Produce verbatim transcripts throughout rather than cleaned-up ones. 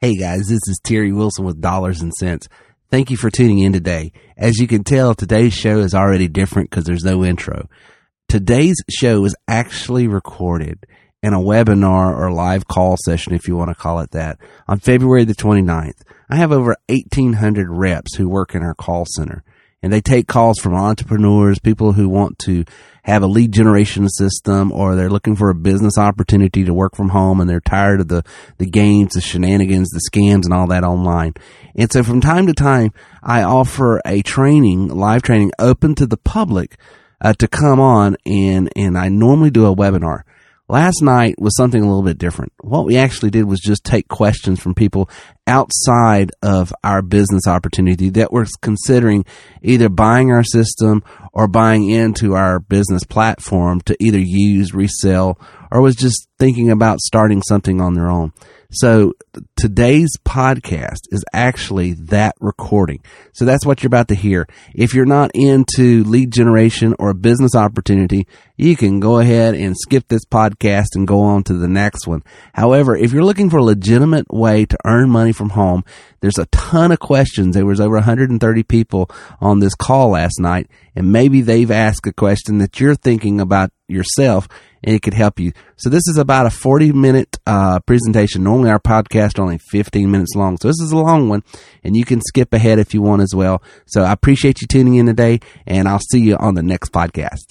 Hey guys, this is Terry Wilson with Dollars and Cents. Thank you for tuning in today. As you can tell, today's show is already different because there's no intro. Today's show is actually recorded in a webinar or live call session, if you want to call it that, on February the twenty-ninth. I have over eighteen hundred reps who work in our call center, and they take calls from entrepreneurs, people who want to have a lead generation system, or they're looking for a business opportunity to work from home, and they're tired of the, the games, the shenanigans, the scams, and all that online. And so from time to time, I offer a training, live training, open to the public uh, to come on, and, and I normally do a webinar. Last night was something a little bit different. What we actually did was just take questions from people outside of our business opportunity that were considering either buying our system or buying into our business platform to either use, resell, or was just thinking about starting something on their own. So today's podcast is actually that recording. So that's what you're about to hear. If you're not into lead generation or a business opportunity, you can go ahead and skip this podcast and go on to the next one. However, if you're looking for a legitimate way to earn money from home, there's a ton of questions. There was over one hundred thirty people on this call last night, and maybe they've asked a question that you're thinking about yourself, and it could help you. So this is about a forty minute uh, presentation. Normally our podcast are only fifteen minutes long. So this is a long one, and you can skip ahead if you want as well. So I appreciate you tuning in today, and I'll see you on the next podcast.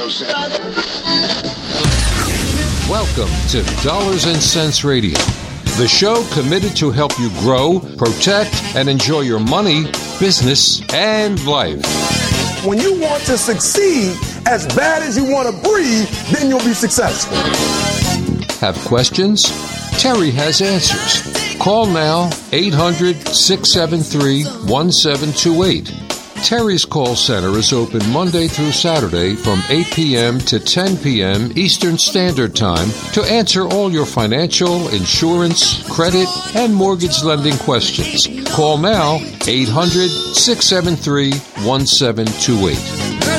Welcome to Dollars and Cents Radio, the show committed to help you grow, protect, and enjoy your money, business, and life. When you want to succeed as bad as you want to breathe, then you'll be successful. Have questions? Terry has answers. Call now, eight hundred, six seven three, one seven two eight. Terry's call center is open Monday through Saturday from eight p.m. to ten p.m. Eastern Standard Time to answer all your financial, insurance, credit, and mortgage lending questions. Call now, eight hundred, six seven three, one seven two eight.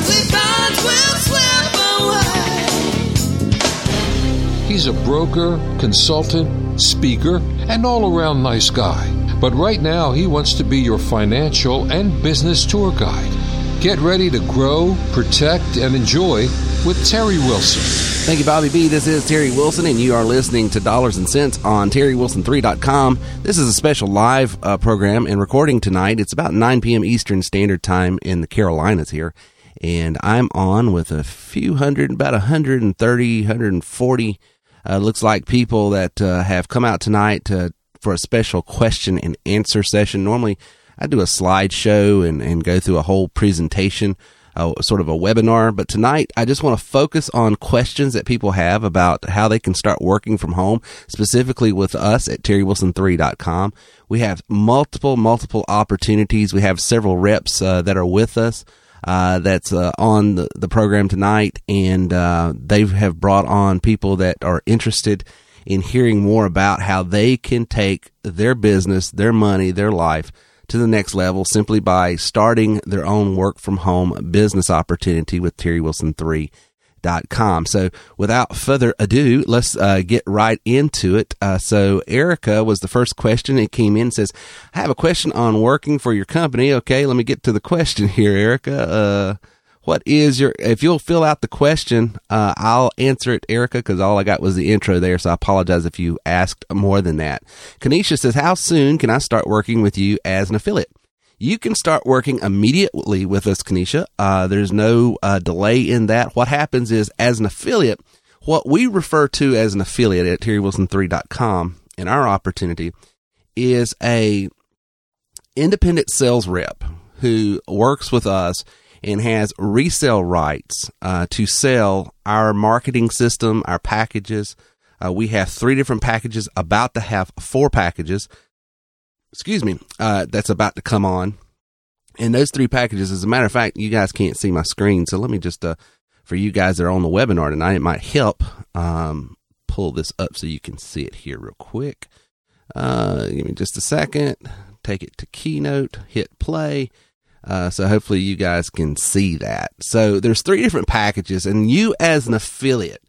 He's a broker, consultant, speaker, and all-around nice guy. But right now, he wants to be your financial and business tour guide. Get ready to grow, protect, and enjoy with Terry Wilson. Thank you, Bobby B. This is Terry Wilson, and you are listening to Dollars and Cents on Terry Wilson three dot com. This is a special live uh, program and recording tonight. It's about nine p.m. Eastern Standard Time in the Carolinas here, and I'm on with a few hundred, about one hundred thirty, one hundred forty, uh, looks like people that uh, have come out tonight to for a special question and answer session. Normally, I do a slideshow and, and go through a whole presentation, uh, sort of a webinar. But tonight, I just want to focus on questions that people have about how they can start working from home, specifically with us at Terry Wilson three dot com. We have multiple, multiple opportunities. We have several reps uh, that are with us uh, that's uh, on the, the program tonight, and uh, they have brought on people that are interested in hearing more about how they can take their business, their money, their life to the next level simply by starting their own work from home business opportunity with Terry Wilson three dot com. So without further ado, let's uh, get right into it. Uh, so Erica was the first question. It came in and says, I have a question on working for your company. Okay, let me get to the question here, Erica. Uh, What is your, if you'll fill out the question, uh, I'll answer it, Erica, because all I got was the intro there, so I apologize if you asked more than that. Kanisha says, how soon can I start working with you as an affiliate? You can start working immediately with us, Kanisha. Uh, there's no uh, delay in that. What happens is, as an affiliate, what we refer to as an affiliate at Terry Wilson three dot com in our opportunity is a independent sales rep who works with us and has resale rights uh, to sell our marketing system, our packages. Uh, we have three different packages, about to have four packages, excuse me, uh, that's about to come on. And those three packages, as a matter of fact, you guys can't see my screen, so let me just, uh, for you guys that are on the webinar tonight, it might help um, pull this up so you can see it here real quick. Uh, give me just a second, take it to Keynote, hit play. Uh, so hopefully you guys can see that. So there's three different packages, and you as an affiliate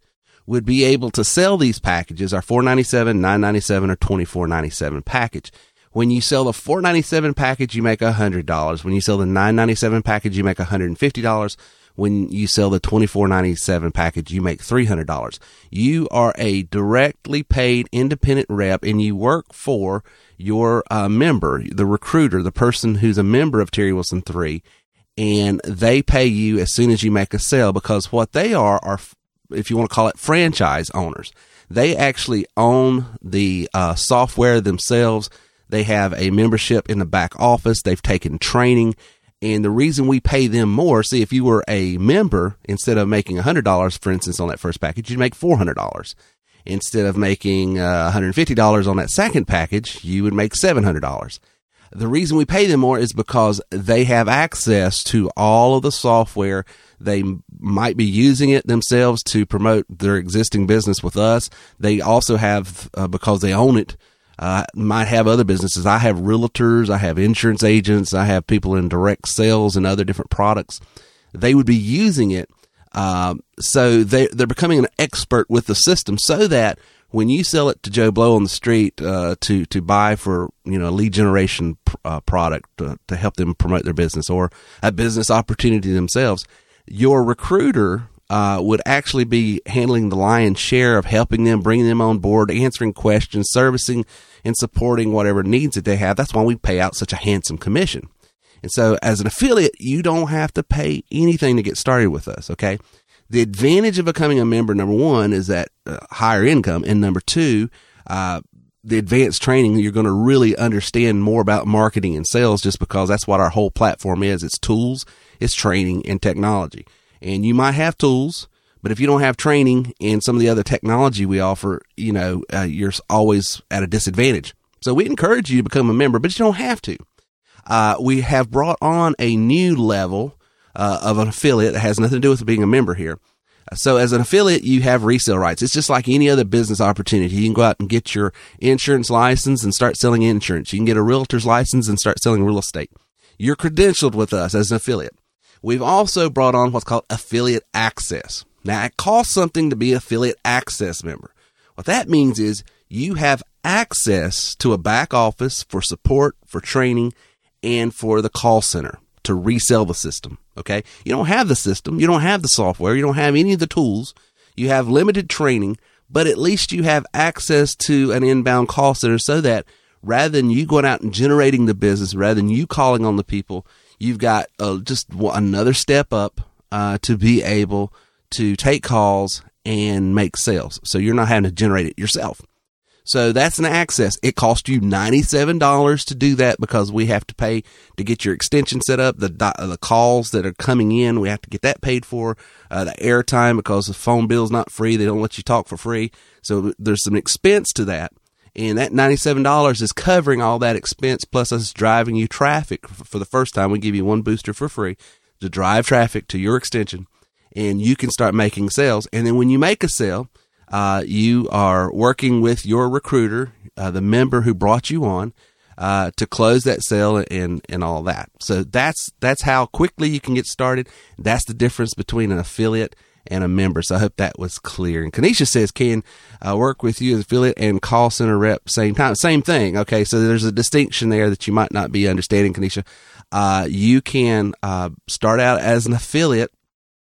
would be able to sell these packages, our four ninety-seven, nine ninety-seven, or twenty-four ninety-seven package. When you sell the four ninety-seven package, you make one hundred dollars. When you sell the nine ninety-seven package, you make one hundred fifty dollars. When you sell the twenty-four ninety-seven package, you make three hundred dollars. You are a directly paid independent rep, and you work for your uh, member, the recruiter, the person who's a member of Terry Wilson three, and they pay you as soon as you make a sale, because what they are are, if you want to call it, franchise owners. They actually own the uh, software themselves. They have a membership in the back office. They've taken training. And the reason we pay them more, see, if you were a member, instead of making one hundred dollars, for instance, on that first package, you'd make four hundred dollars. Instead of making uh, one hundred fifty dollars on that second package, you would make seven hundred dollars. The reason we pay them more is because they have access to all of the software. They might be using it themselves to promote their existing business with us. They also have, uh, because they own it, uh, might have other businesses. I have realtors, I have insurance agents, I have people in direct sales and other different products. They would be using it. Um, so they, they're becoming an expert with the system, so that when you sell it to Joe Blow on the street, uh, to, to buy for, you know, a lead generation, uh, product to, to help them promote their business, or a business opportunity themselves, your recruiter, uh, would actually be handling the lion's share of helping them, bringing them on board, answering questions, servicing and supporting whatever needs that they have. That's why we pay out such a handsome commission. And so as an affiliate, you don't have to pay anything to get started with us. Okay. The advantage of becoming a member, number one, is that uh, higher income. And number two, uh, the advanced training, you're going to really understand more about marketing and sales, just because that's what our whole platform is. It's tools, it's training, and technology. And you might have tools, but if you don't have training and some of the other technology we offer, you know, uh, you're always at a disadvantage. So we encourage you to become a member, but you don't have to. Uh, we have brought on a new level uh, of an affiliate that has nothing to do with being a member here. So as an affiliate, you have resale rights. It's just like any other business opportunity. You can go out and get your insurance license and start selling insurance. You can get a realtor's license and start selling real estate. You're credentialed with us as an affiliate. We've also brought on what's called affiliate access. Now, it costs something to be affiliate access member. What that means is you have access to a back office for support, for training, and for the call center to resell the system. Okay. You don't have the system. You don't have the software. You don't have any of the tools. You have limited training, but at least you have access to an inbound call center, so that rather than you going out and generating the business, rather than you calling on the people, you've got uh, just another step up uh, to be able to take calls and make sales. So you're not having to generate it yourself. So that's an access. It costs you ninety-seven dollars to do that, because we have to pay to get your extension set up. The the calls that are coming in, we have to get that paid for. Uh, the airtime, because the phone bill's not free. They don't let you talk for free. So there's some expense to that. And that ninety-seven dollars is covering all that expense, plus us driving you traffic. For the first time, we give you one booster for free to drive traffic to your extension, and you can start making sales. And then when you make a sale, Uh, you are working with your recruiter, uh, the member who brought you on, uh, to close that sale and, and all that. So that's, that's how quickly you can get started. That's the difference between an affiliate and a member. So I hope that was clear. And Kanisha says, can uh, work with you as affiliate and call center rep same time. Same thing. Okay. So there's a distinction there that you might not be understanding, Kanisha. Uh, you can, uh, start out as an affiliate.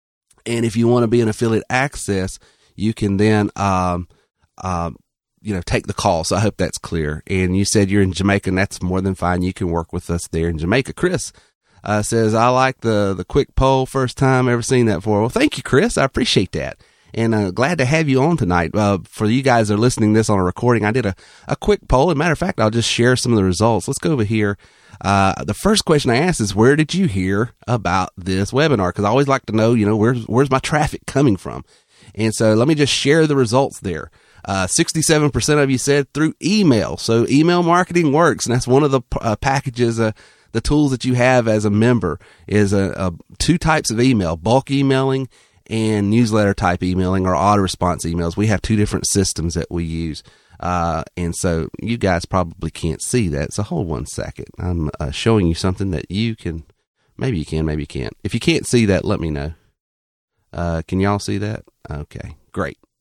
And if you want to be an affiliate access, you can then, um, um, you know, take the call. So I hope that's clear. And you said you're in Jamaica, and that's more than fine. You can work with us there in Jamaica. Chris uh, says, I like the, the quick poll. First time ever seen that before. Well, thank you, Chris. I appreciate that. And uh, glad to have you on tonight. Uh, for you guys that are listening to this on a recording, I did a, a quick poll. As a matter of fact, I'll just share some of the results. Let's go over here. Uh, the first question I asked is, where did you hear about this webinar? Because I always like to know, you know, where's, where's my traffic coming from? And so let me just share the results there. Uh, sixty-seven percent of you said through email. So email marketing works. And that's one of the uh, packages, uh, the tools that you have as a member is a, a two types of email, bulk emailing and newsletter type emailing, or auto-response emails. We have two different systems that we use. Uh, and so you guys probably can't see that. So hold one second. I'm uh, showing you something that you can, maybe you can, maybe you can't. If you can't see that, let me know. Uh, can y'all see that? Okay, great.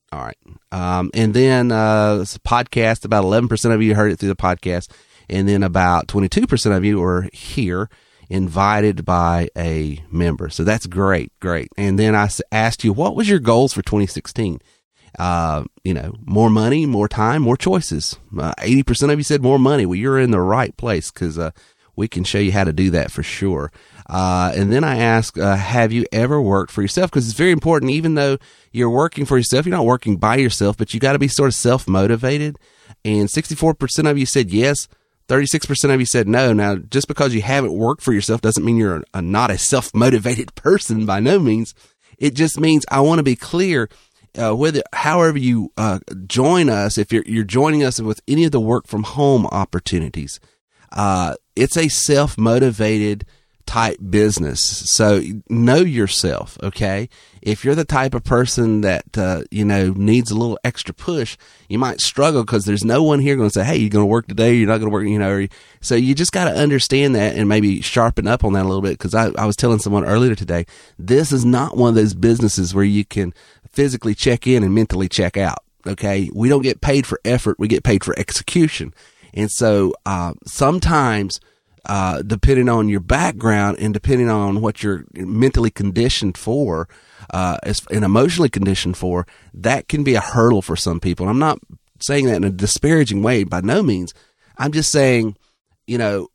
All right. Um, and then uh, it's a podcast. About eleven percent of you heard it through the podcast. And then about twenty-two percent of you are here invited by a member. So that's great, great. And then I asked you, what was your goals for twenty sixteen? Uh, you know, more money, more time, more choices. Uh, eighty percent of you said more money. Well, you're in the right place because uh, we can show you how to do that for sure. Uh, and then I asked, uh, have you ever worked for yourself? Because it's very important, even though you're working for yourself, you're not working by yourself, but you got to be sort of self-motivated. And sixty-four percent of you said yes. thirty-six percent of you said no. Now, just because you haven't worked for yourself doesn't mean you're a, not a self-motivated person by no means. It just means I want to be clear, uh, whether, however you, uh, join us, if you're, you're joining us with any of the work from home opportunities, uh, it's a self-motivated type business. So know yourself. Okay. If you're the type of person that, uh, you know, needs a little extra push, you might struggle because there's no one here going to say, hey, you're going to work today. You're not going to work, you know, or, so you just got to understand that and maybe sharpen up on that a little bit. Cause I, I was telling someone earlier today, this is not one of those businesses where you can physically check in and mentally check out. Okay. We don't get paid for effort. We get paid for execution. And so, uh, sometimes, Uh, depending on your background and depending on what you're mentally conditioned for, uh, and emotionally conditioned for, that can be a hurdle for some people. I'm not saying that in a disparaging way by no means. I'm just saying, you know,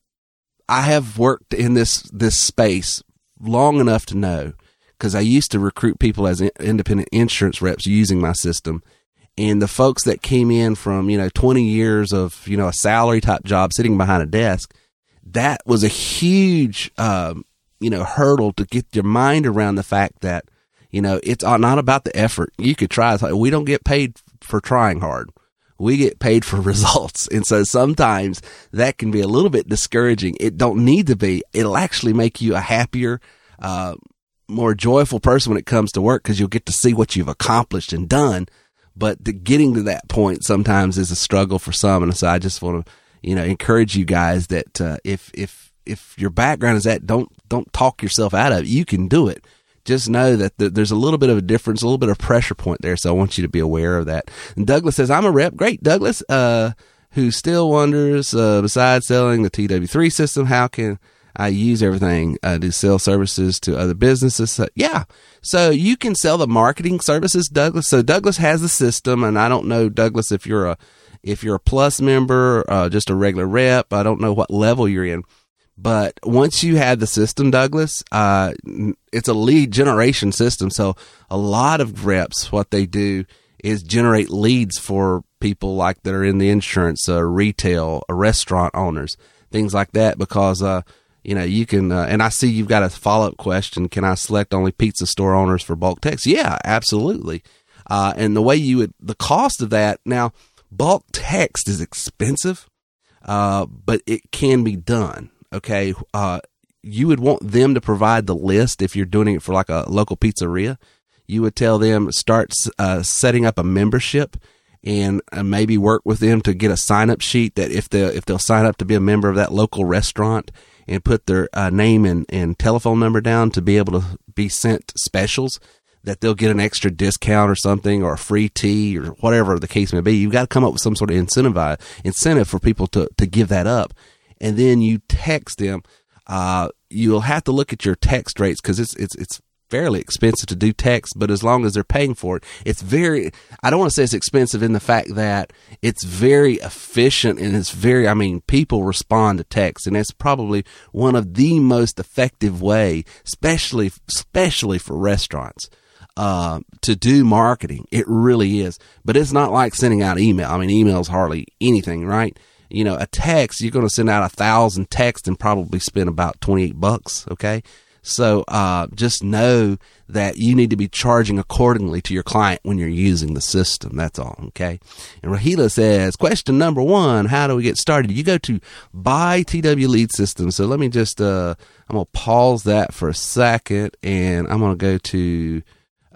I have worked in this, this space long enough to know, because I used to recruit people as independent insurance reps using my system. And the folks that came in from, you know, twenty years of, you know, a salary type job sitting behind a desk, that was a huge, um, you know, hurdle to get your mind around the fact that, you know, it's not about the effort. You could try. It's like, we don't get paid for trying hard. We get paid for results. And so sometimes that can be a little bit discouraging. It don't need to be. It'll actually make you a happier, uh, more joyful person when it comes to work, because you'll get to see what you've accomplished and done. But the getting to that point sometimes is a struggle for some. And so I just want to, you know, encourage you guys that, uh, if, if, if your background is that, don't, don't talk yourself out of it. You can do it. Just know that the, there's a little bit of a difference, a little bit of pressure point there. So I want you to be aware of that. And Douglas says, I'm a rep. Great. Douglas, uh, who still wonders, uh, besides selling the T W three system, how can I use everything, uh, to sell services to other businesses? So, yeah. So you can sell the marketing services, Douglas. So Douglas has the system, and I don't know, Douglas, if you're a, If you're a plus member, uh, just a regular rep, I don't know what level you're in. But once you have the system, Douglas, uh, it's a lead generation system. So a lot of reps, what they do is generate leads for people like that are in the insurance, uh, retail, uh, restaurant owners, things like that. Because, uh, you know, you can, uh, and I see you've got a follow-up question. Can I select only pizza store owners for bulk text? Yeah, absolutely. Uh, and the way you would, the cost of that now, bulk text is expensive, uh, but it can be done. Okay. Uh, you would want them to provide the list. If you're doing it for like a local pizzeria, you would tell them start, uh, setting up a membership and uh, maybe work with them to get a sign up sheet that if they if they'll sign up to be a member of that local restaurant and put their uh, name and, and telephone number down to be able to be sent specials, that they'll get an extra discount or something, or a free tea, or whatever the case may be. You've got to come up with some sort of incentive, incentive for people to, to give that up. And then you text them. Uh, you'll have to look at your text rates, because it's, it's, it's fairly expensive to do text, but as long as they're paying for it, it's very, I don't want to say it's expensive in the fact that it's very efficient, and it's very, I mean, people respond to text, and that's probably one of the most effective way, especially, especially for restaurants. Uh, to do marketing. It really is. But it's not like sending out email. I mean, email is hardly anything, right? You know, a text, you're going to send out a thousand texts and probably spend about twenty-eight bucks. Okay. So, uh, just know that you need to be charging accordingly to your client when you're using the system. That's all. Okay. And Rahila says, question number one, how do we get started? You go to Buy T W Lead System. So let me just, uh, I'm going to pause that for a second, and I'm going to go to,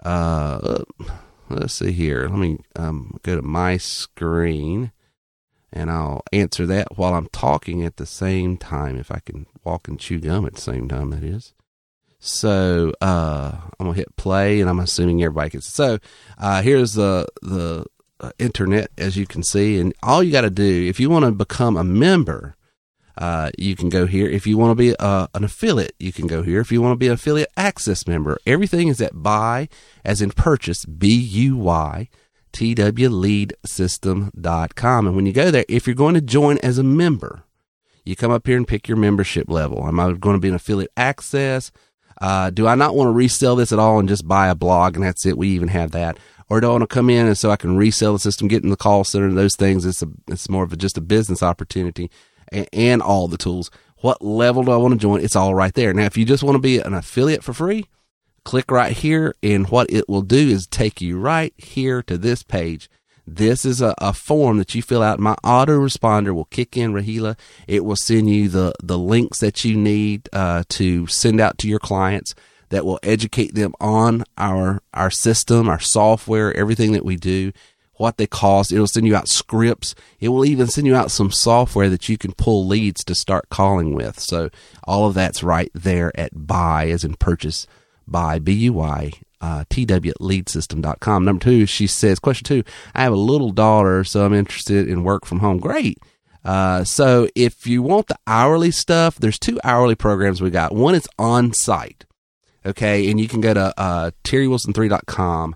Uh, let's see here. Let me um, go to my screen, and I'll answer that while I'm talking at the same time. If I can walk and chew gum at the same time, that is. So uh, I'm going to hit play, and I'm assuming everybody can. So uh, here's the the uh, internet, as you can see. And all you got to do, if you want to become a member, uh, you can go here. If you want to be uh, an affiliate, you can go here. If you want to be an affiliate access member, everything is at buy, as in purchase, B U Y, T W lead system dot com. And when you go there, if you're going to join as a member, you come up here and pick your membership level. Am I going to be an affiliate access? Uh, do I not want to resell this at all and just buy a blog and that's it? We even have that. Or do I want to come in and so I can resell the system, get in the call center and those things? It's a, it's more of a, just a business opportunity and, and all the tools. What level do I want to join? It's all right there. Now, if you just want to be an affiliate for free, click right here, and what it will do is take you right here to this page. This is a, a form that you fill out. My autoresponder will kick in, Rahila. It will send you the, the links that you need uh, to send out to your clients that will educate them on our our system, our software, everything that we do, what they cost. It'll send you out scripts. It will even send you out some software that you can pull leads to start calling with. So all of that's right there at buy, as in purchase, buy, B U Y, uh, T W lead system dot com. Number two, she says, question two, I have a little daughter, so I'm interested in work from home. Great. Uh, so if you want the hourly stuff, there's two hourly programs we got. One is on site. Okay. And you can go to, uh, terry wilson three dot com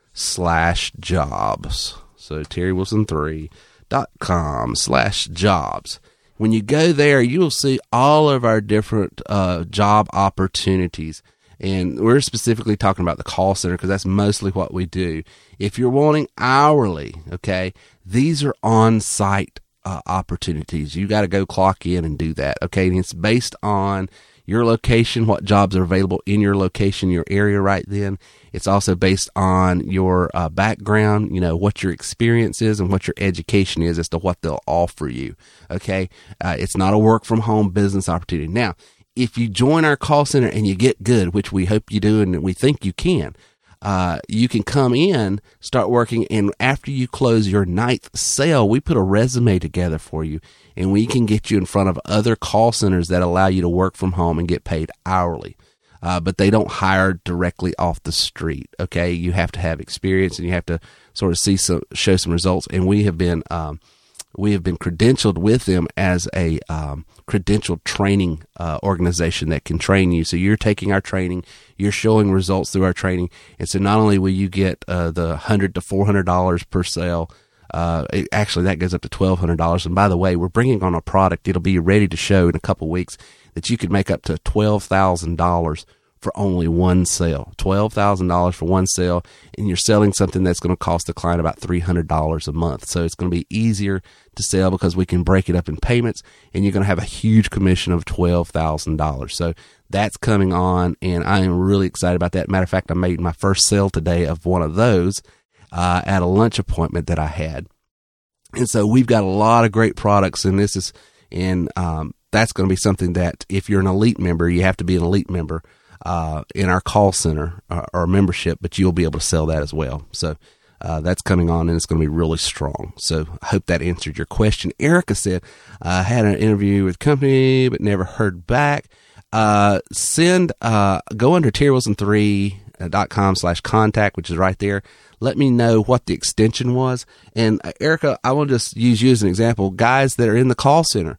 slash jobs. So terry wilson three dot com slash jobs. When you go there, you'll see all of our different, uh, job opportunities. And we're specifically talking about the call center because that's mostly what we do. If you're wanting hourly, okay, these are on-site uh, opportunities. You got to go clock in and do that, okay? And it's based on your location, what jobs are available in your location, your area right then. It's also based on your uh, background, you know, what your experience is and what your education is as to what they'll offer you, okay? Uh, it's not a work-from-home business opportunity. Now, if you join our call center and you get good, which we hope you do and we think you can, uh, you can come in, start working, and after you close your ninth sale, we put a resume together for you, and we can get you in front of other call centers that allow you to work from home and get paid hourly. Uh, but they don't hire directly off the street, okay? You have to have experience, and you have to sort of see some, show some results, and we have been um, we have been credentialed with them as a um, credentialed training uh, organization that can train you. So you're taking our training, you're showing results through our training, and so not only will you get uh, the one hundred to four hundred dollars per sale, uh, it, actually that goes up to twelve hundred dollars. And by the way, we're bringing on a product, it'll be ready to show in a couple weeks, that you could make up to twelve thousand dollars for only one sale. twelve thousand dollars for one sale, and you're selling something that's going to cost the client about three hundred dollars a month. So it's going to be easier to sell because we can break it up in payments, and you're going to have a huge commission of twelve thousand dollars. So that's coming on, and I am really excited about that. Matter of fact, I made my first sale today of one of those uh, at a lunch appointment that I had. And so we've got a lot of great products, and this is, and um, that's going to be something that if you're an elite member, you have to be an elite member Uh, in our call center uh, or membership, but you'll be able to sell that as well. So uh, that's coming on, and it's going to be really strong. So I hope that answered your question. Erica said, I uh, had an interview with company, but never heard back. Uh, send, uh, go under terry wilson three dot com slash contact, which is right there. Let me know what the extension was. And uh, Erica, I will just use you as an example. Guys that are in the call center,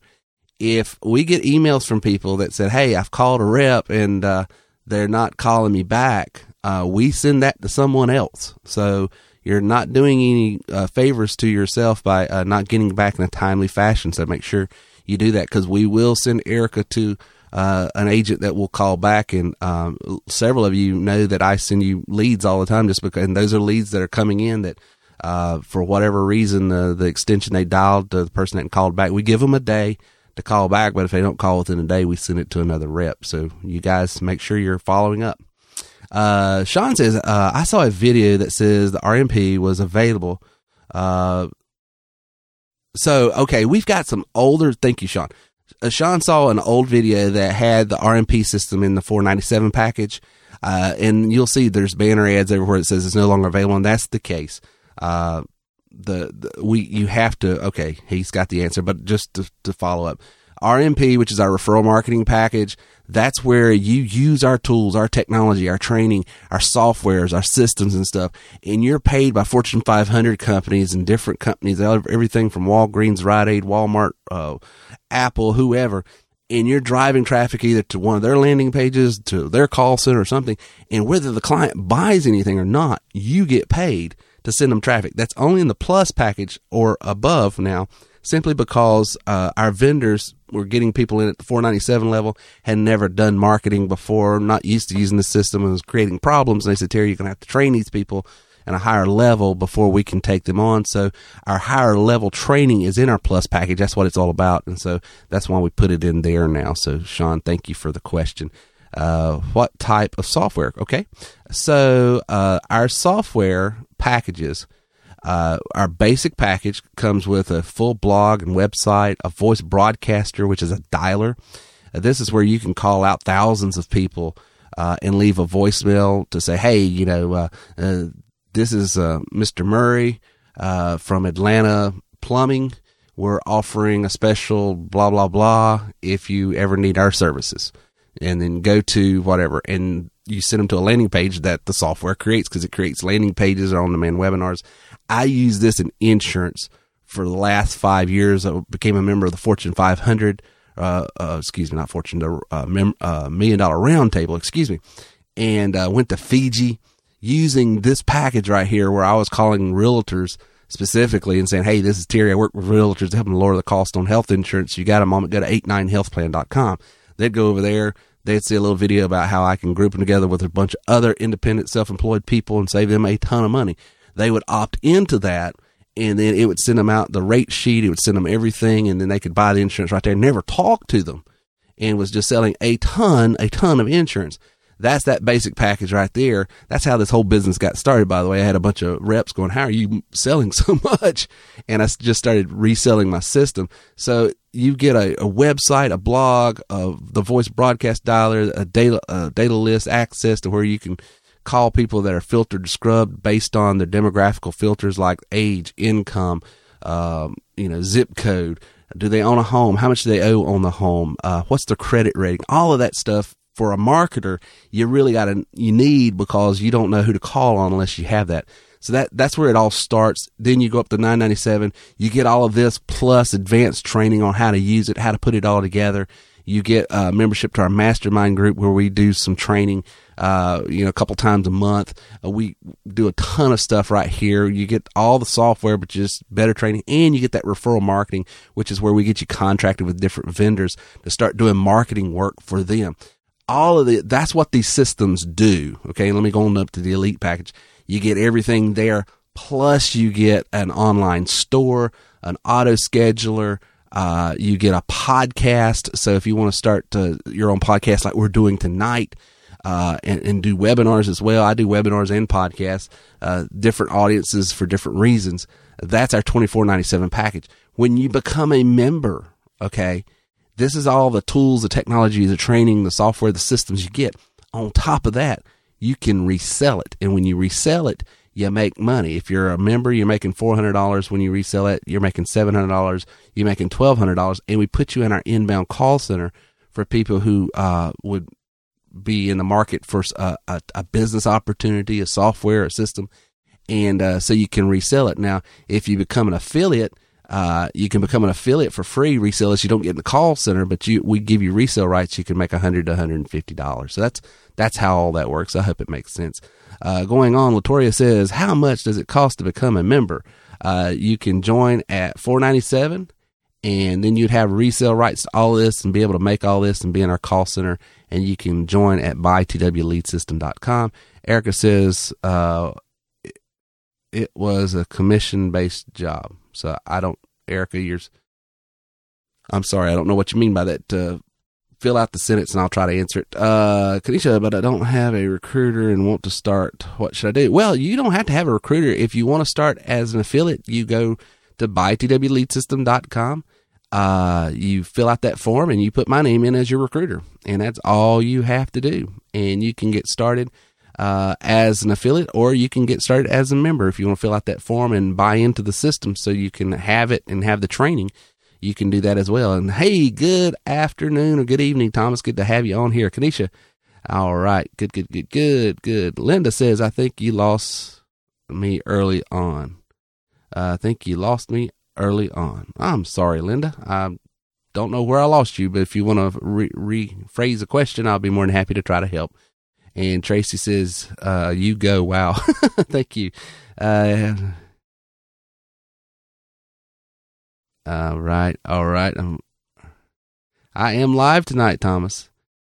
if we get emails from people that said, hey, I've called a rep and, uh, they're not calling me back, uh, we send that to someone else. So you're not doing any uh, favors to yourself by uh, not getting back in a timely fashion. So make sure you do that, because we will send Erica to uh, an agent that will call back. And um, several of you know that I send you leads all the time, just because, and those are leads that are coming in that uh, for whatever reason, the, the extension they dialed to the person that called back, we give them a day to call back, but if they don't call within a day, we send it to another rep. So you guys make sure you're following up. Uh, Sean says, uh, I saw a video that says the R M P was available. Uh, so, okay, we've got some older, thank you, Sean. Uh, Sean saw an old video that had the R M P system in the four ninety-seven package. Uh, and you'll see there's banner ads everywhere that says it's no longer available. And that's the case. Uh, The, the we you have to okay he's got the answer, but just to, to follow up, R M P, which is our referral marketing package, that's where you use our tools, our technology, our training, our softwares, our systems and stuff, and you're paid by Fortune five hundred companies and different companies, everything from Walgreens, Rite Aid, Walmart, uh, Apple, whoever, and you're driving traffic either to one of their landing pages, to their call center or something, and whether the client buys anything or not, you get paid to send them traffic. That's only in the Plus package or above now, simply because uh, our vendors were getting people in at the four ninety-seven level, had never done marketing before, not used to using the system, and was creating problems. And they said, Terry, you're going to have to train these people at a higher level before we can take them on. So our higher level training is in our Plus package. That's what it's all about. And so that's why we put it in there now. So Sean, thank you for the question. Uh, what type of software? Okay. So uh, our software packages, Uh, our basic package comes with a full blog and website, a voice broadcaster, which is a dialer. Uh, this is where you can call out thousands of people uh, and leave a voicemail to say, hey, you know, uh, uh, this is uh, Mister Murray uh, from Atlanta Plumbing. We're offering a special blah, blah, blah if you ever need our services. And then go to whatever, and you send them to a landing page that the software creates, because it creates landing pages or on-demand webinars. I use this in insurance for the last five years. I became a member of the Fortune five hundred, uh, uh, excuse me, not Fortune, the uh, mem- uh, Million Dollar Roundtable, excuse me, and uh, went to Fiji using this package right here, where I was calling realtors specifically and saying, hey, this is Terry. I work with realtors to help them lower the cost on health insurance. You got a moment, go to eight nine health plan dot com. They'd go over there. They'd see a little video about how I can group them together with a bunch of other independent, self-employed people and save them a ton of money. They would opt into that, and then it would send them out the rate sheet. It would send them everything, and then they could buy the insurance right there. Never talk to them, and was just selling a ton, a ton of insurance. That's that basic package right there. That's how this whole business got started, by the way. I had a bunch of reps going, how are you selling so much? And I just started reselling my system. So you get a, a website, a blog, of the voice broadcast dialer, a data, a data list, access to where you can call people that are filtered, scrubbed based on their demographical filters like age, income, um, you know, zip code. Do they own a home? How much do they owe on the home? Uh, what's their credit rating? All of that stuff. For a marketer, you really got to, you need, because you don't know who to call on unless you have that. So that, that's where it all starts. Then you go up to nine ninety-seven. You get all of this plus advanced training on how to use it, how to put it all together. You get uh, membership to our mastermind group where we do some training, uh, you know, a couple times a month. Uh, we do a ton of stuff right here. You get all the software, but just better training, and you get that referral marketing, which is where we get you contracted with different vendors to start doing marketing work for them. All of the, that's what these systems do. Okay. Let me go on up to the elite package. You get everything there. Plus you get an online store, an auto scheduler. Uh, you get a podcast. So if you want to start to, your own podcast like we're doing tonight, uh, and, and do webinars as well. I do webinars and podcasts, uh, different audiences for different reasons. That's our twenty-four ninety-seven package. When you become a member, okay, this is all the tools, the technology, the training, the software, the systems you get. On top of that, you can resell it. And when you resell it, you make money. If you're a member, you're making four hundred dollars. When you resell it, you're making seven hundred dollars. You're making twelve hundred dollars. And we put you in our inbound call center for people who uh, would be in the market for a, a, a business opportunity, a software, a system. And uh, so you can resell it. Now, if you become an affiliate, Uh, you can become an affiliate for free. Resell us. You don't get in the call center, but you, we give you resale rights. You can make one hundred dollars to one hundred fifty dollars. So that's, that's how all that works. I hope it makes sense. Uh, going on, Latoria says, how much does it cost to become a member? Uh, you can join at four ninety-seven, and then you'd have resale rights to all this and be able to make all this and be in our call center. And you can join at buy t w lead system dot com. Erica says, uh, it, it was a commission based job. So I don't, Erica, you're, I'm sorry, I don't know what you mean by that. Uh, fill out the sentence and I'll try to answer it. Uh, Kanisha, but I don't have a recruiter and want to start. What should I do? Well, you don't have to have a recruiter. If you want to start as an affiliate, you go to buy t w lead system dot com. Uh, you fill out that form and you put my name in as your recruiter. And that's all you have to do. And you can get started Uh, as an affiliate, or you can get started as a member if you want to fill out that form and buy into the system so you can have it and have the training. you can do that as well. And hey, good afternoon or good evening, Thomas. Good to have you on here. Kanisha. All right. Good, good, good, good, good. Linda says, I think you lost me early on. Uh, I think you lost me early on. I'm sorry, Linda. I don't know where I lost you, but if you want to re- rephrase the question, I'll be more than happy to try to help. And Tracy says, uh, you go. Wow. Thank you. Uh, all right. All right. I'm, I am live tonight, Thomas.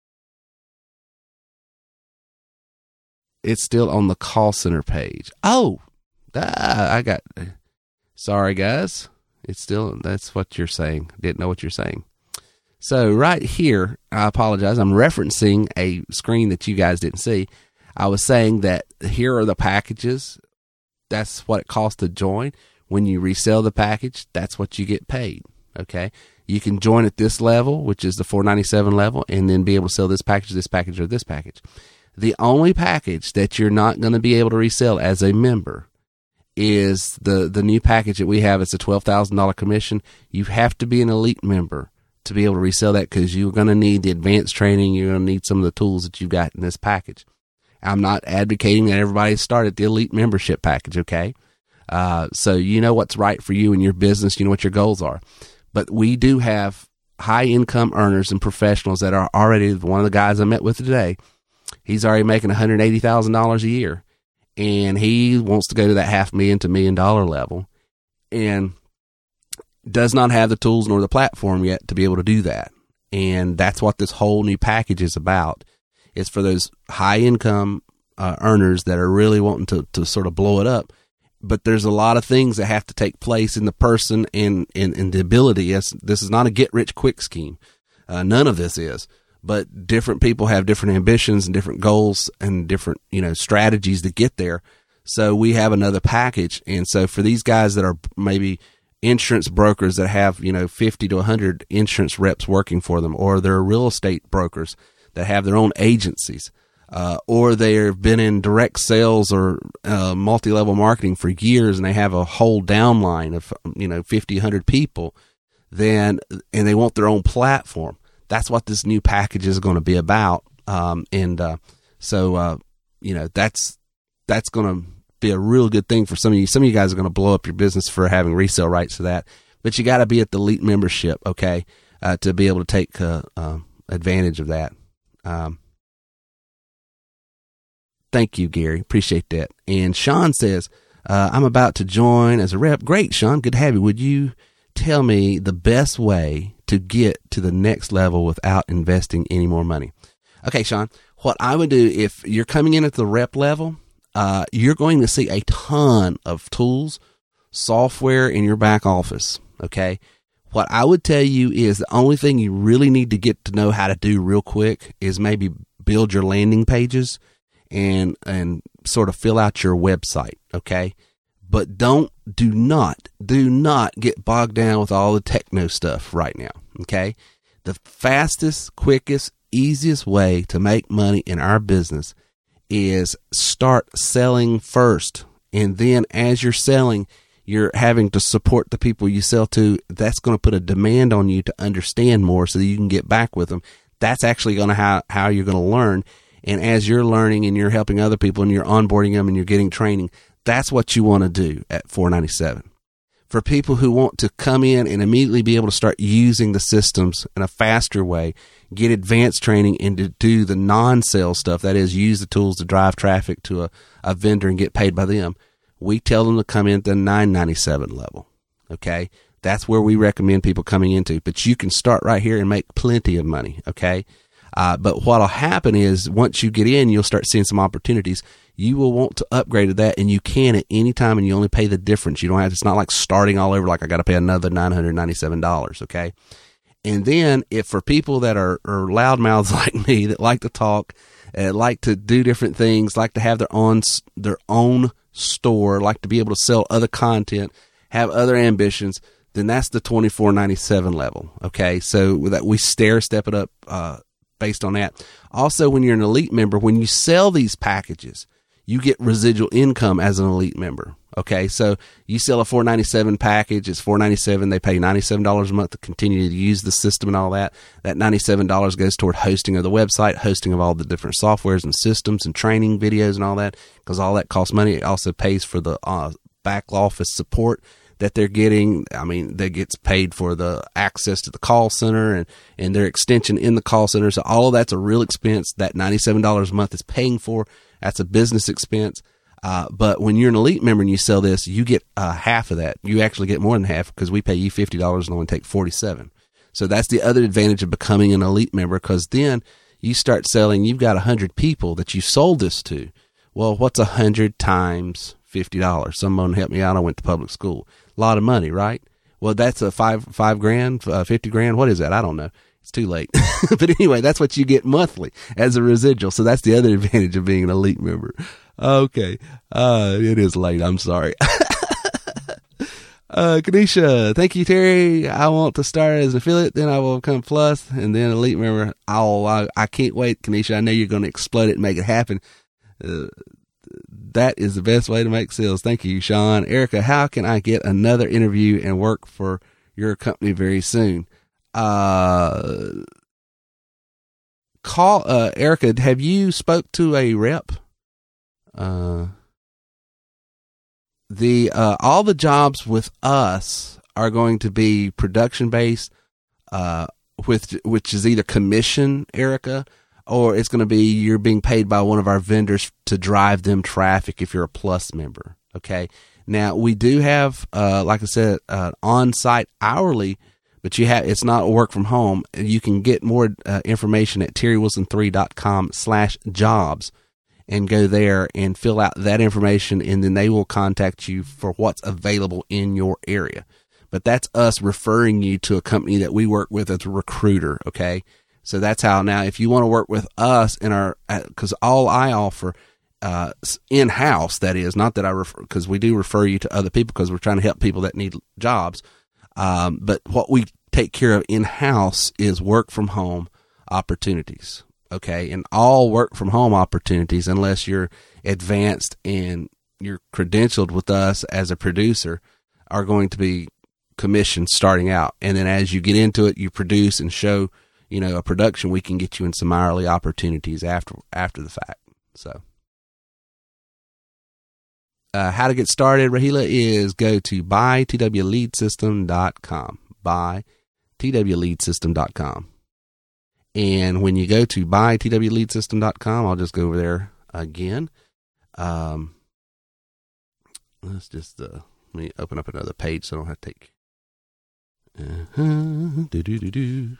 It's still on the call center page. Oh, ah, I got, sorry guys. It's still, that's what you're saying. Didn't know what you're saying. So right here, I apologize. I'm referencing a screen that you guys didn't see. I was saying that here are the packages. That's what it costs to join. When you resell the package, that's what you get paid. Okay. You can join at this level, which is the four ninety-seven level, and then be able to sell this package, this package, or this package. The only package that you're not going to be able to resell as a member is the, the new package that we have. It's a twelve thousand dollars commission. You have to be an elite member to be able to resell that, because you're going to need the advanced training. You're going to need some of the tools that you've got in this package. I'm not advocating that everybody start at the elite membership package, okay? Uh, so you know what's right for you and your business. You know what your goals are. But we do have high income earners and professionals that are already, one of the guys I met with today, he's already making one hundred eighty thousand dollars a year, and he wants to go to that half million to million dollar level, and does not have the tools nor the platform yet to be able to do that. And that's what this whole new package is about. It's for those high income uh, earners that are really wanting to, to sort of blow it up. But there's a lot of things that have to take place in the person and, and, and the ability. Yes, this is not a get rich quick scheme. Uh, none of this is. But different people have different ambitions and different goals and different, you know, strategies to get there. So we have another package. And so for these guys that are maybe insurance brokers that have, you know, fifty to one hundred insurance reps working for them, or they're real estate brokers that have their own agencies, uh, or they've been in direct sales or uh, multi-level marketing for years, and they have a whole downline of, you know, fifty, one hundred people, then, and they want their own platform. That's what this new package is going to be about. Um, and, uh, so, uh, you know, that's, that's going to be a real good thing for some of you. Some of you guys are going to blow up your business for having resale rights to that, but you got to be at the elite membership. Okay. Uh, to be able to take, uh, uh, advantage of that. Um, thank you, Gary. Appreciate that. And Sean says, uh, I'm about to join as a rep. Great, Sean. Good to have you. Would you tell me the best way to get to the next level without investing any more money? Okay, Sean, what I would do if you're coming in at the rep level, uh, you're going to see a ton of tools, software in your back office. Okay. What I would tell you is the only thing you really need to get to know how to do real quick is maybe build your landing pages and, and sort of fill out your website. Okay. But don't, do not, do not get bogged down with all the techno stuff right now, okay? The fastest, quickest, easiest way to make money in our business is start selling first. And then as you're selling, you're having to support the people you sell to. That's going to put a demand on you to understand more so that you can get back with them. That's actually going to how, how you're going to learn. And as you're learning and you're helping other people and you're onboarding them and you're getting training, that's what you want to do at four ninety-seven. For people who want to come in and immediately be able to start using the systems in a faster way, get advanced training, and to do the non-sales stuff, that is, use the tools to drive traffic to a, a vendor and get paid by them, we tell them to come in at the nine ninety-seven level. Okay? That's where we recommend people coming into. But you can start right here and make plenty of money. Okay? Uh, but what'll happen is once you get in, you'll start seeing some opportunities. You will want to upgrade to that, and you can at any time, and you only pay the difference. You don't have, it's not like starting all over, like I got to pay another nine hundred ninety-seven dollars. Okay. And then if for people that are, are loudmouths like me that like to talk, uh, like to do different things, like to have their own, their own store, like to be able to sell other content, have other ambitions, then that's the twenty-four ninety-seven level. Okay. So that we stair step it up, uh, based on that. Also, when you're an elite member, when you sell these packages, you get residual income as an elite member. Okay, so you sell a four ninety-seven package, it's four ninety-seven, they pay ninety-seven dollars a month to continue to use the system and all that. That ninety-seven dollars goes toward hosting of the website, hosting of all the different softwares and systems and training videos and all that, because all that costs money. It also pays for the uh, back office support that they're getting. I mean, that gets paid for the access to the call center and, and their extension in the call center. So all of that's a real expense that ninety-seven dollars a month is paying for. That's a business expense. Uh, but when you're an elite member and you sell this, you get uh, half of that. You actually get more than half because we pay you fifty dollars and only take forty-seven dollars. So that's the other advantage of becoming an elite member, because then you start selling, you've got one hundred people that you sold this to. Well, what's one hundred times fifty dollars? Someone help me out. I went to public school. A lot of money, right? Well, that's a five, five grand, uh, fifty grand. What is that? I don't know. It's too late. But anyway, that's what you get monthly as a residual. So that's the other advantage of being an elite member. Okay. Uh, it is late. I'm sorry. uh, Kanisha, thank you, Terry. I want to start as an affiliate, then I will become plus, and then elite member. I'll, I, I can't wait, Kanisha. I know you're going to explode it and make it happen. Uh, that is the best way to make sales. Thank you, Sean. Erica, how can I get another interview and work for your company very soon? Uh, call, uh, Erica, have you spoke to a rep? Uh, the, uh, all the jobs with us are going to be production based, uh, with, which is either commission, Erica, or it's going to be you're being paid by one of our vendors to drive them traffic if you're a plus member. Okay. Now we do have, uh, like I said, uh, on-site hourly, but you have, it's not work from home. You can get more uh, information at terry wilson three dot com slash jobs and go there and fill out that information. And then they will contact you for what's available in your area. But that's us referring you to a company that we work with as a recruiter. Okay. So that's how now, if you want to work with us in our, cause all I offer, uh, in-house, that is not that I refer, cause we do refer you to other people because we're trying to help people that need jobs. Um, but what we take care of in-house is work from home opportunities. Okay. And all work from home opportunities, unless you're advanced and you're credentialed with us as a producer, are going to be commissioned starting out. And then as you get into it, you produce and show, you know, a production, we can get you in some hourly opportunities after, after the fact. So, uh, how to get started, Rahila, is go to buy t w lead system dot com, buy t w lead system dot com. And when you go to buy t w lead system dot com, I'll just go over there again. Um, let's just, uh, let me open up another page so I don't have to take, uh-huh, do-do-do-do.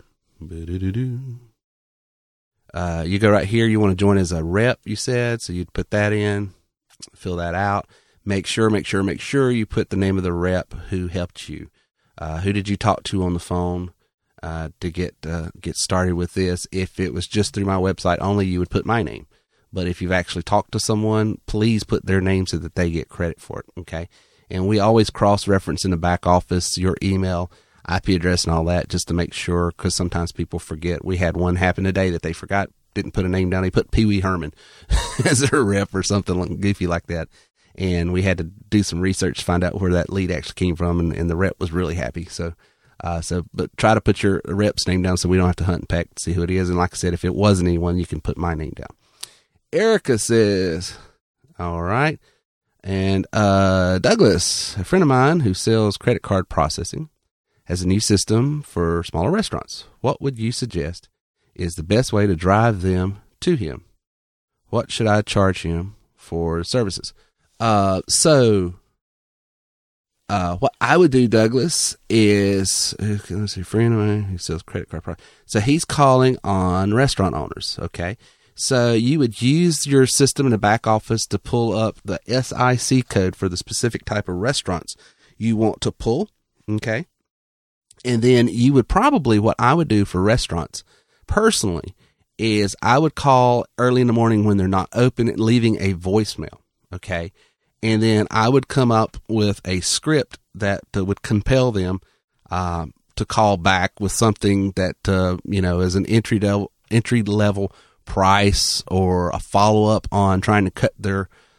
Uh, you go right here. You want to join as a rep, you said. So you'd put that in, fill that out. Make sure, make sure, make sure you put the name of the rep who helped you. Uh, who did you talk to on the phone, uh, to get, uh, get started with this? If it was just through my website only, you would put my name. But if you've actually talked to someone, please put their name so that they get credit for it. Okay. And we always cross-reference in the back office your email, I P address, and all that, just to make sure, because sometimes people forget. We had one happen today that they forgot, didn't put a name down. They put Pee Wee Herman as their rep or something goofy like that. And we had to do some research to find out where that lead actually came from, and, and the rep was really happy. So, uh, so, but try to put your rep's name down so we don't have to hunt and peck to see who it is. And like I said, if it wasn't anyone, you can put my name down. Erica says, all right. And, uh, Douglas, a friend of mine who sells credit card processing, has a new system for smaller restaurants. What would you suggest is the best way to drive them to him? What should I charge him for services? Uh, so, uh, what I would do, Douglas, is, let's see, friend of mine who sells credit card products. So he's calling on restaurant owners. Okay. So you would use your system in the back office to pull up the S I C code for the specific type of restaurants you want to pull. Okay. And then you would probably, what I would do for restaurants personally is I would call early in the morning when they're not open, leaving a voicemail. Okay. And then I would come up with a script that uh, would compel them, um, to call back with something that, uh, you know, is an entry level, entry level price, or a follow up on trying to cut their,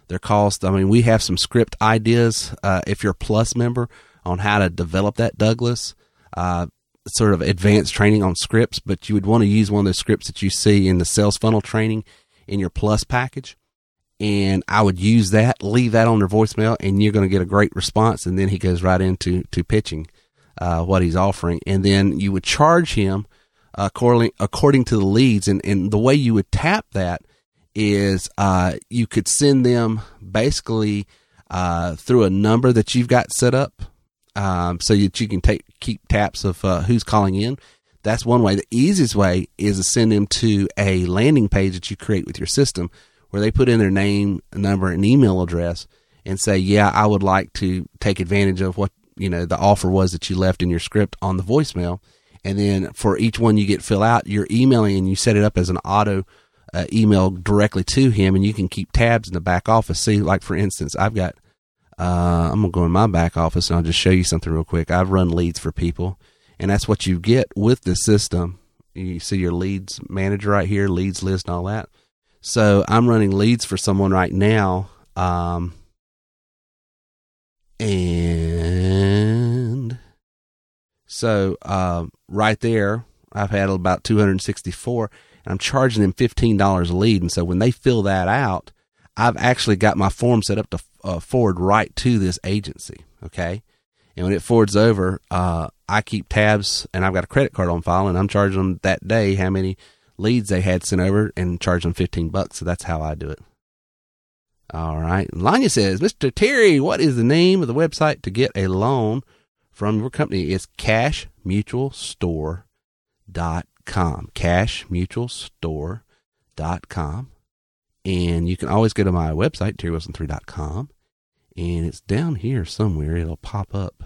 their cost. I mean, we have some script ideas, uh, if you're a Plus member, on how to develop that, Douglas, uh, sort of advanced training on scripts, but you would want to use one of those scripts that you see in the sales funnel training in your Plus package. And I would use that, leave that on their voicemail, and you're going to get a great response. And then he goes right into to pitching uh, what he's offering. And then you would charge him uh, according, according to the leads. And, and the way you would tap that is uh, you could send them basically uh, through a number that you've got set up, um, so that you can take keep taps of uh, who's calling in. That's one way. The easiest way is to send them to a landing page that you create with your system, where they put in their name, number, and email address and say, yeah, I would like to take advantage of what, you know, the offer was that you left in your script on the voicemail. And then for each one you get fill out, you're emailing, and you set it up as an auto uh, email directly to him, and you can keep tabs in the back office. See, like for instance, I've got, uh, I'm going to go in my back office and I'll just show you something real quick. I've run leads for people, and that's what you get with this system. You see your leads manager right here, leads list and all that. So I'm running leads for someone right now, um, and so uh, right there, I've had about two hundred sixty-four, and I'm charging them fifteen dollars a lead. And so when they fill that out, I've actually got my form set up to uh, forward right to this agency, okay? And when it forwards over, uh, I keep tabs, and I've got a credit card on file, and I'm charging them that day how many leads they had sent over and charge them fifteen bucks. So that's how I do it. All right. Lanya says, Mister Terry, what is the name of the website to get a loan from your company? It's cash mutual store dot com. cash mutual store dot com. And you can always go to my website, terry wilson three dot com. And it's down here somewhere. It'll pop up.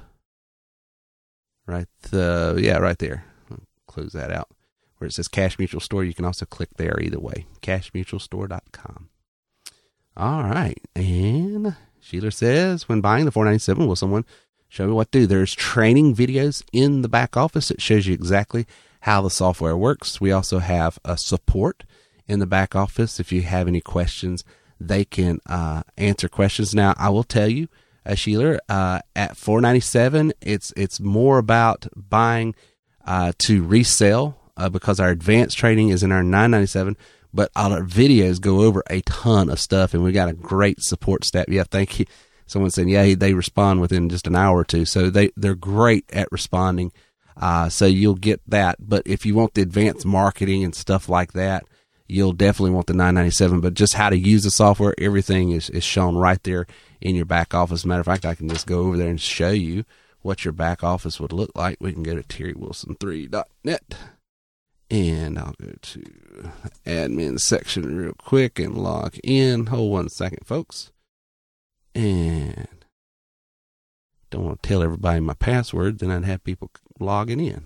Right. The, yeah, right there. I'll close that out. Where it says Cash Mutual Store, you can also click there either way. cash mutual store dot com. All right. And Sheila says, when buying the four ninety-seven, will someone show me what to do? There's training videos in the back office that shows you exactly how the software works. We also have a support in the back office. If you have any questions, they can uh, answer questions. Now, I will tell you, uh, Sheila, uh, at four ninety-seven, it's it's more about buying uh, to resell. Uh, because our advanced training is in our nine ninety-seven, but all our videos go over a ton of stuff, and we got a great support staff. Yeah, thank you. Someone said, yeah, they respond within just an hour or two, so they they're great at responding. Uh, so you'll get that. But if you want the advanced marketing and stuff like that, you'll definitely want the nine ninety-seven. But just how to use the software, everything is is shown right there in your back office. Matter of fact, I can just go over there and show you what your back office would look like. We can go to terry wilson three dot net. And I'll go to the admin section real quick and log in. Hold one second, folks. And don't want to tell everybody my password, then I'd have people logging in.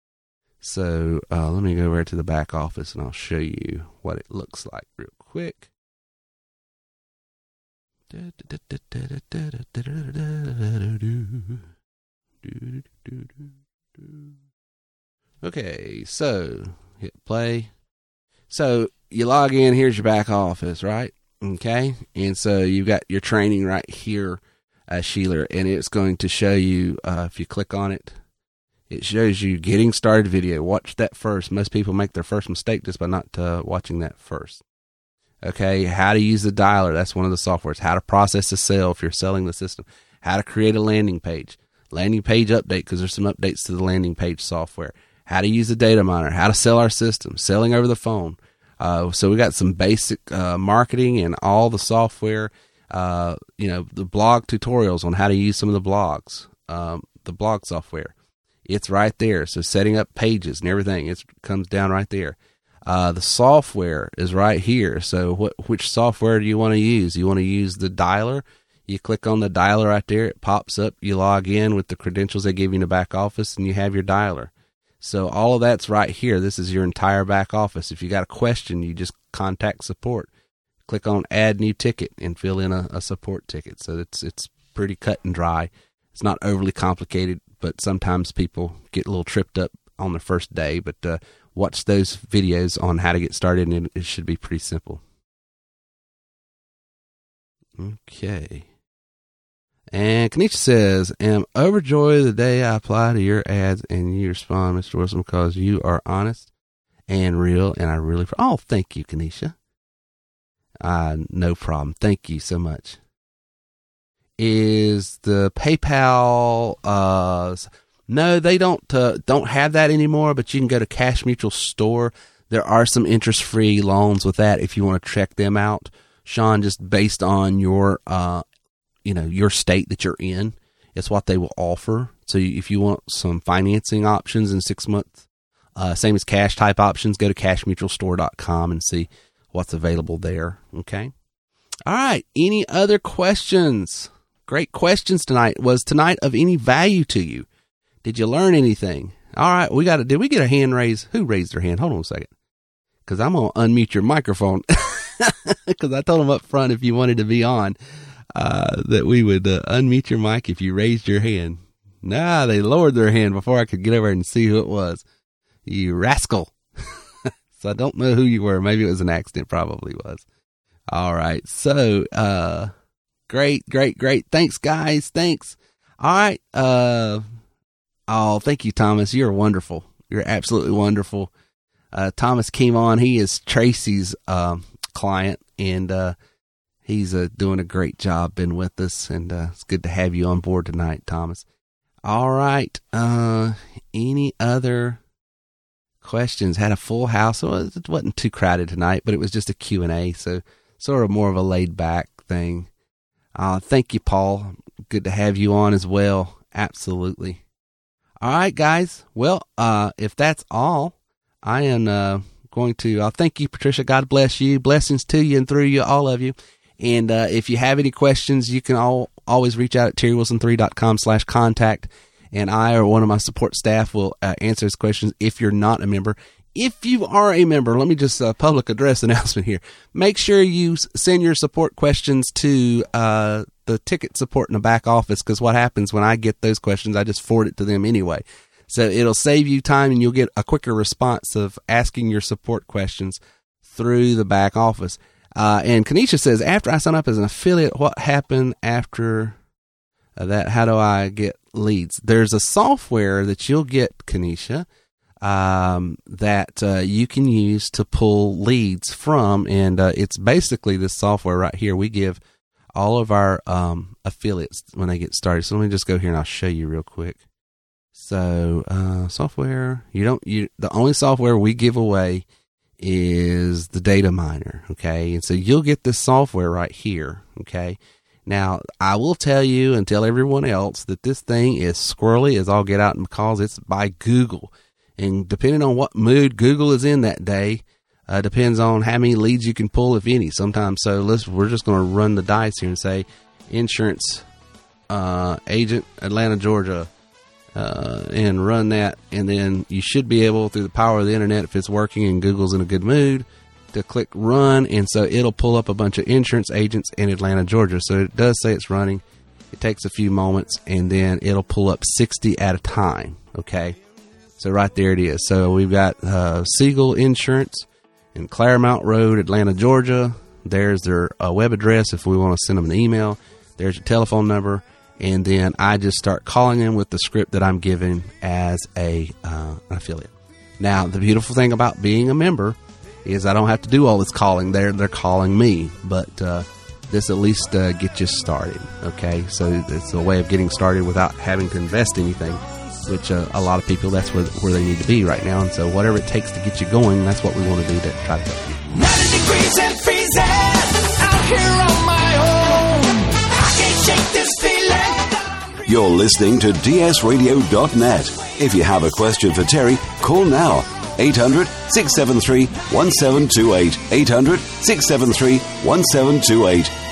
So uh, let me go over to the back office, and I'll show you what it looks like real quick. Okay, so hit play. So you log in, here's your back office, right? Okay, and so you've got your training right here, uh, Sheila, and it's going to show you, uh, if you click on it, it shows you getting started video. Watch that first. Most people make their first mistake just by not uh, watching that first. Okay, how to use the dialer. That's one of the softwares. How to process a sale if you're selling the system. How to create a landing page. Landing page update, because there's some updates to the landing page software. How to use the data miner, how to sell our system, selling over the phone. Uh, so we got some basic uh, marketing and all the software, uh, you know, the blog tutorials on how to use some of the blogs, um, the blog software. It's right there. So setting up pages and everything, it comes down right there. Uh, the software is right here. So what, which software do you want to use? You want to use the dialer? You click on the dialer right there. It pops up. You log in with the credentials they give you in the back office, and you have your dialer. So all of that's right here. This is your entire back office. If you got a question, you just contact support. Click on add new ticket and fill in a, a support ticket. So it's it's pretty cut and dry. It's not overly complicated, but sometimes people get a little tripped up on the first day. But uh, watch those videos on how to get started, and it should be pretty simple. Okay. And Kanisha says, am overjoyed the day I apply to your ads and you respond, Mister Wilson, because you are honest and real, and I really, oh, thank you, Kanisha. Uh, no problem. Thank you so much. Is the PayPal, uh, no, they don't, uh, don't have that anymore, but you can go to Cash Mutual Store. There are some interest-free loans with that if you want to check them out, Sean, just based on your, uh, you know, your state that you're in. It's what they will offer. So if you want some financing options in six months, uh, same as cash type options, go to cash mutual store dot com and see what's available there. Okay. All right. Any other questions? Great questions tonight. Was tonight of any value to you? Did you learn anything? All right. We got to, did we get a hand raise? Who raised their hand? Hold on a second. Cause I'm going to unmute your microphone. Cause I told them up front, if you wanted to be on, uh, that we would uh, unmute your mic if you raised your hand. Nah, they lowered their hand before I could get over and see who it was. You rascal. So I don't know who you were. Maybe it was an accident. Probably was. All right. So, uh, great, great, great. Thanks, guys. Thanks. All right. Uh, oh, thank you, Thomas. You're wonderful. You're absolutely wonderful. Uh, Thomas came on. He is Tracy's, um, client, and, uh, he's, uh, doing a great job, been with us, and, uh, it's good to have you on board tonight, Thomas. All right. Uh, any other questions? Had a full house. Well, it wasn't too crowded tonight, but it was just a Q and A, so sort of more of a laid back thing. Uh, thank you, Paul. Good to have you on as well. Absolutely. All right, guys. Well, uh, if that's all, I am, uh, going to, uh, thank you, Patricia. God bless you. Blessings to you and through you, all of you. And, uh, if you have any questions, you can all, always reach out at terry wilson three dot com slash contact. And I or one of my support staff will uh, answer those questions if you're not a member. If you are a member, let me just uh, public address announcement here. Make sure you send your support questions to uh, the ticket support in the back office, because what happens when I get those questions, I just forward it to them anyway. So it'll save you time, and you'll get a quicker response of asking your support questions through the back office. Uh, and Kanisha says, after I sign up as an affiliate, what happened after uh, that? How do I get leads? There's a software that you'll get, Kanisha, um, that uh, you can use to pull leads from, and uh, it's basically this software right here. We give all of our um, affiliates when they get started. So let me just go here and I'll show you real quick. So uh, software, you don't, you the only software we give away is the data miner. Okay, and so you'll get this software right here. Okay. Now, I will tell you and tell everyone else that this thing is squirrely as all get out, because it's by Google. And depending on what mood Google is in that day, uh, depends on how many leads you can pull, if any, sometimes. So let's, we're just going to run the dice here and say insurance uh, agent, Atlanta, Georgia, uh, and run that. And then you should be able, through the power of the internet, if it's working and Google's in a good mood, to click run, and so it'll pull up a bunch of insurance agents in Atlanta, Georgia. So it does say it's running. It takes a few moments, and then it'll pull up sixty at a time. Okay, so right there it is. So we've got uh, Siegel Insurance in Claremont Road, Atlanta, Georgia. There's their uh, web address if we want to send them an email. There's your telephone number, and then I just start calling them with the script that I'm given as a uh, an affiliate. Now, the beautiful thing about being a member is I don't have to do all this calling. They're, they're calling me, but uh, this at least uh, gets you started, okay? So it's a way of getting started without having to invest anything, which uh, a lot of people, that's where, where they need to be right now. And so whatever it takes to get you going, that's what we want to do to try to help you. ninety degrees and freezing out here on my own. I can't shake this feeling. You're listening to D S radio dot net. If you have a question for Terry, call now. eight hundred, six seven three, one seven two eight. eight hundred, six seven three, one seven two eight.